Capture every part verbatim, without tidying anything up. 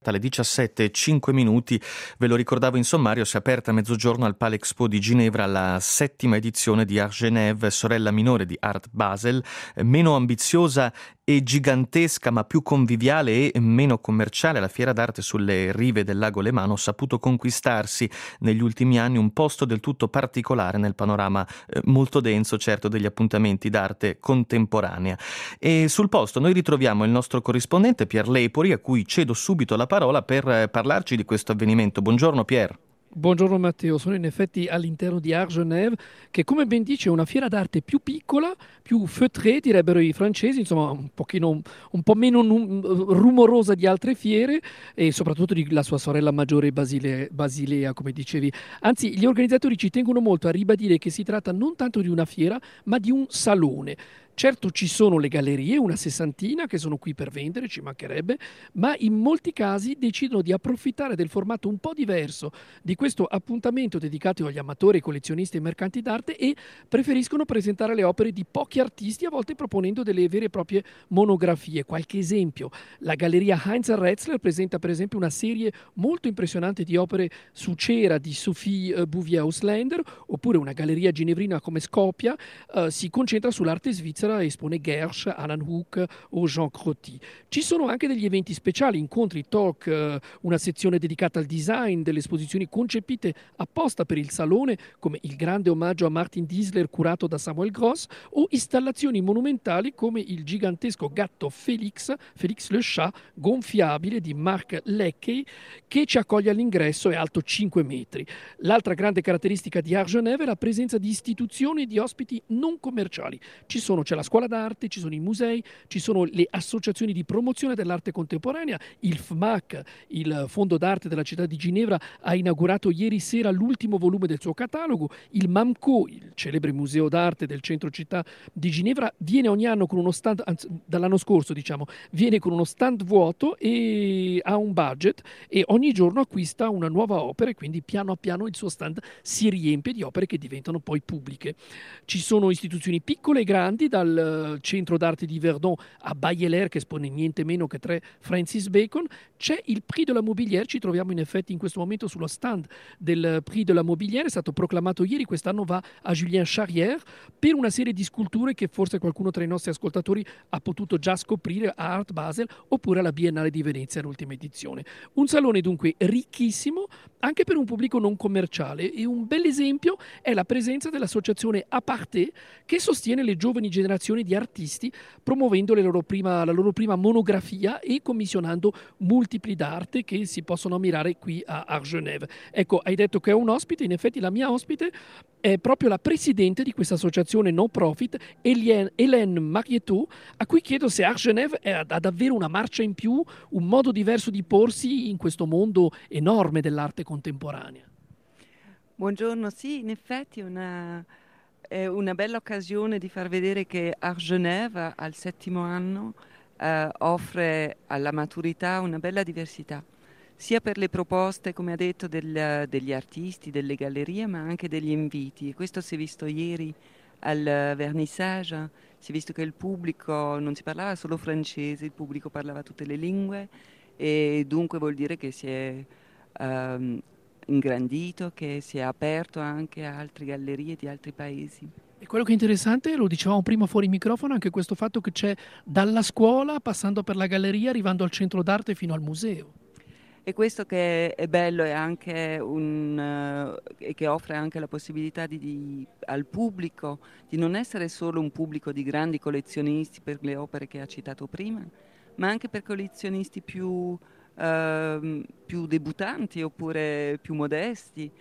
alle diciassette e cinque minuti. Ve lo ricordavo in sommario, si è aperta a mezzogiorno al Palexpo di Ginevra la settima edizione di Art Genève, sorella minore di Art Basel, meno ambiziosa e gigantesca ma più conviviale e meno commerciale. La fiera d'arte sulle rive del lago Lemano ha saputo conquistarsi negli ultimi anni un posto del tutto particolare nel panorama eh, molto denso, certo, degli appuntamenti d'arte contemporanea. E sul posto noi ritroviamo il nostro corrispondente Pier Lepori, a cui cedo subito la parola per eh, parlarci di questo avvenimento. Buongiorno Pier. Buongiorno Matteo, sono in effetti all'interno di Art Genève, che come ben dice è una fiera d'arte più piccola, più feutrée direbbero i francesi, insomma un pochino, un po' meno num- rumorosa di altre fiere e soprattutto di la sua sorella maggiore Basile- Basilea, come dicevi. Anzi, gli organizzatori ci tengono molto a ribadire che si tratta non tanto di una fiera, ma di un salone. Certo ci sono le gallerie, una sessantina che sono qui per vendere, ci mancherebbe, ma in molti casi decidono di approfittare del formato un po' diverso di questo appuntamento dedicato agli amatori, collezionisti e mercanti d'arte e preferiscono presentare le opere di pochi artisti, a volte proponendo delle vere e proprie monografie. Qualche esempio: la galleria Heinz Retzler presenta per esempio una serie molto impressionante di opere su cera di Sophie Bouvier-Auslander, oppure una galleria ginevrina come Scopia eh, si concentra sull'arte svizzera e espone Gersh, Alan Hook o Jean Crotty. Ci sono anche degli eventi speciali, incontri, talk, eh, una sezione dedicata al design, delle esposizioni concepite apposta per il salone, come il grande omaggio a Martin Diesler curato da Samuel Gross, o installazioni monumentali come il gigantesco gatto Felix, Felix le Chat, gonfiabile di Mark Leckey, che ci accoglie all'ingresso, è alto cinque metri. L'altra grande caratteristica di Art Genève è la presenza di istituzioni e di ospiti non commerciali. Ci sono, c'è la scuola d'arte, ci sono i musei, ci sono le associazioni di promozione dell'arte contemporanea, il F M A C, il Fondo d'arte della città di Ginevra, ha inaugurato ieri sera l'ultimo volume del suo catalogo, il MAMCO, il celebre museo d'arte del centro città di Ginevra, viene ogni anno con uno stand, anzi, dall'anno scorso diciamo, viene con uno stand vuoto e ha un budget e ogni giorno acquista una nuova opera e quindi piano a piano il suo stand si riempie di opere che diventano poi pubbliche. Ci sono istituzioni piccole e grandi, dal centro d'arte di Verdun a Bayeler, che espone niente meno che tre Francis Bacon. C'è il Prix de la Mobilière, ci troviamo in effetti in questo momento sullo stand del Prix de la Mobilière, è stato proclamato ieri, quest'anno va a Julien Charrière per una serie di sculture che forse qualcuno tra i nostri ascoltatori ha potuto già scoprire a Art Basel oppure alla Biennale di Venezia, l'ultima edizione. Un salone dunque ricchissimo anche per un pubblico non commerciale, e un bel esempio è la presenza dell'associazione Aparté, che sostiene le giovani generazioni di artisti promuovendo le loro prima, la loro prima monografia e commissionando multipli d'arte che si possono ammirare qui a Art Genève. Ecco, hai detto che è un ospite, in effetti la mia ospite è proprio la presidente di questa associazione no profit, Hélène, Hélène Marietot, a cui chiedo se Art Genève è, ha davvero una marcia in più, un modo diverso di porsi in questo mondo enorme dell'arte contemporanea. Buongiorno, sì, in effetti è una, è una bella occasione di far vedere che Art Genève al settimo anno eh, offre alla maturità una bella diversità, sia per le proposte, come ha detto, del- degli artisti, delle gallerie, ma anche degli inviti. E questo si è visto ieri al vernissage, si è visto che il pubblico non si parlava solo francese, il pubblico parlava tutte le lingue e dunque vuol dire che si è ehm, ingrandito, che si è aperto anche a altre gallerie di altri paesi. E quello che è interessante, lo dicevamo prima fuori microfono, anche questo fatto che c'è dalla scuola, passando per la galleria, arrivando al centro d'arte fino al museo. E questo che è bello è anche un, eh, e che offre anche la possibilità di, di- al pubblico di non essere solo un pubblico di grandi collezionisti per le opere che ha citato prima, ma anche per collezionisti più, ehm, più debuttanti oppure più modesti.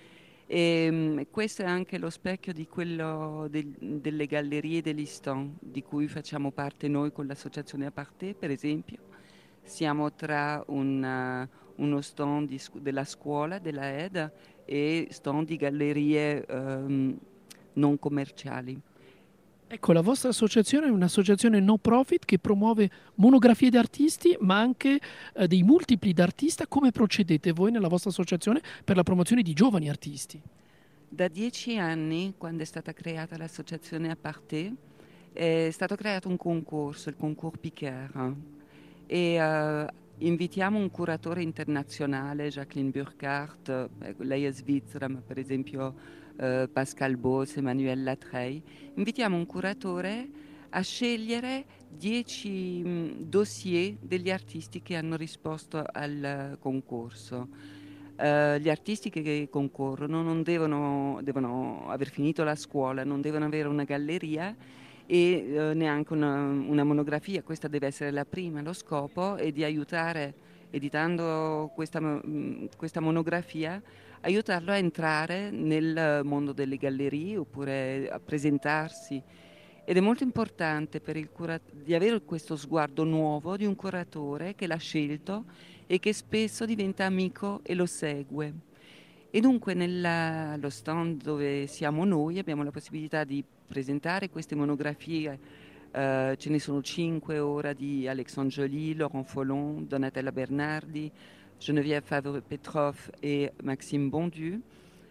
E mm, questo è anche lo specchio di quello del- delle gallerie degli stand di cui facciamo parte noi con l'associazione Aparté, per esempio. Siamo tra un, eh, uno stand di scu- della scuola, della E D A, e stand di gallerie ehm, non commerciali. Ecco, la vostra associazione è un'associazione no profit che promuove monografie di artisti, ma anche eh, dei multipli d'artista. Come procedete voi nella vostra associazione per la promozione di giovani artisti? Da dieci anni, quando è stata creata l'associazione Aparté, è stato creato un concorso, il concours Picard, e eh, invitiamo un curatore internazionale, Jacqueline Burkhardt, eh, lei è svizzera, ma per esempio eh, Pascal Boss, Emmanuel Latrey. Invitiamo un curatore a scegliere dieci mh, dossier degli artisti che hanno risposto al uh, concorso. Uh, gli artisti che, che concorrono non devono, devono aver finito la scuola, non devono avere una galleria e uh, neanche una, una monografia. Questa deve essere la prima. Lo scopo è di aiutare, editando questa, mh, questa monografia, aiutarlo a entrare nel mondo delle gallerie oppure a presentarsi. Ed è molto importante per il cura- di avere questo sguardo nuovo di un curatore che l'ha scelto e che spesso diventa amico e lo segue. E dunque nello stand dove siamo noi abbiamo la possibilità di presentare queste monografie. Uh, ce ne sono cinque ora di Alexandre Joly, Laurent Follon, Donatella Bernardi, Geneviève Favre-Petroff e Maxime Bondu,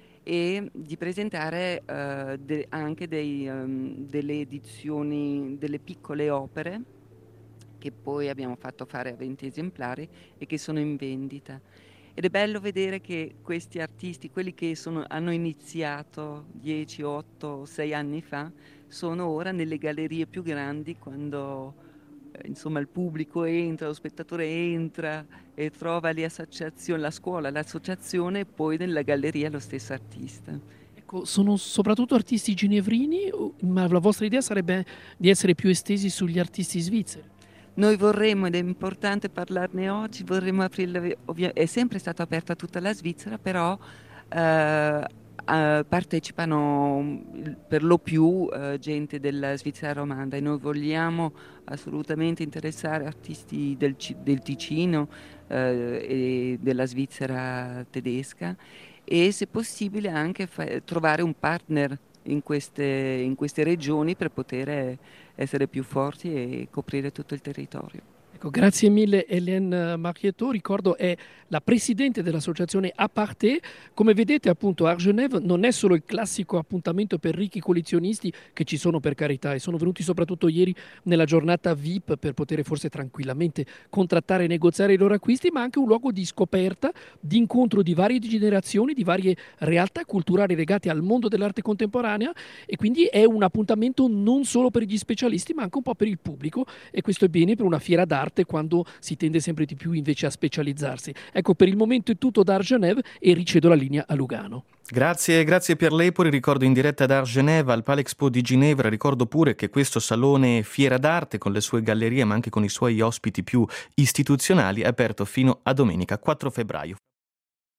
e di presentare uh, de- anche dei, um, delle edizioni, delle piccole opere che poi abbiamo fatto fare a venti esemplari e che sono in vendita. Ed è bello vedere che questi artisti, quelli che sono, hanno iniziato dieci, otto, sei anni fa, sono ora nelle gallerie più grandi quando eh, insomma il pubblico entra, lo spettatore entra e trova le associazioni, la scuola, l'associazione e poi nella galleria lo stesso artista. Ecco, sono soprattutto artisti ginevrini, o- ma la vostra idea sarebbe di essere più estesi sugli artisti svizzeri? Noi vorremmo, ed è importante parlarne oggi, vorremmo aprirla, ovvia- è sempre stata aperta tutta la Svizzera, però eh, eh, partecipano mm, per lo più eh, gente della Svizzera romanda e noi vogliamo assolutamente interessare artisti del, Ci- del Ticino eh, e della Svizzera tedesca e se possibile anche fa- trovare un partner in queste, in queste regioni per poter essere più forti e coprire tutto il territorio. Ecco, grazie mille Hélène Marchietto, ricordo è la presidente dell'associazione Aparté. Come vedete appunto Art Genève non è solo il classico appuntamento per ricchi collezionisti che ci sono per carità e sono venuti soprattutto ieri nella giornata V I P per poter forse tranquillamente contrattare e negoziare i loro acquisti, ma anche un luogo di scoperta, di incontro di varie generazioni, di varie realtà culturali legate al mondo dell'arte contemporanea e quindi è un appuntamento non solo per gli specialisti ma anche un po' per il pubblico e questo è bene per una fiera d'arte quando si tende sempre di più invece a specializzarsi. Ecco, per il momento è tutto da Art Genève e ricedo la linea a Lugano. Grazie, grazie per l'Epori, ricordo in diretta da Art Genève al Palexpo di Ginevra, ricordo pure che questo salone fiera d'arte con le sue gallerie ma anche con i suoi ospiti più istituzionali è aperto fino a domenica quattro febbraio.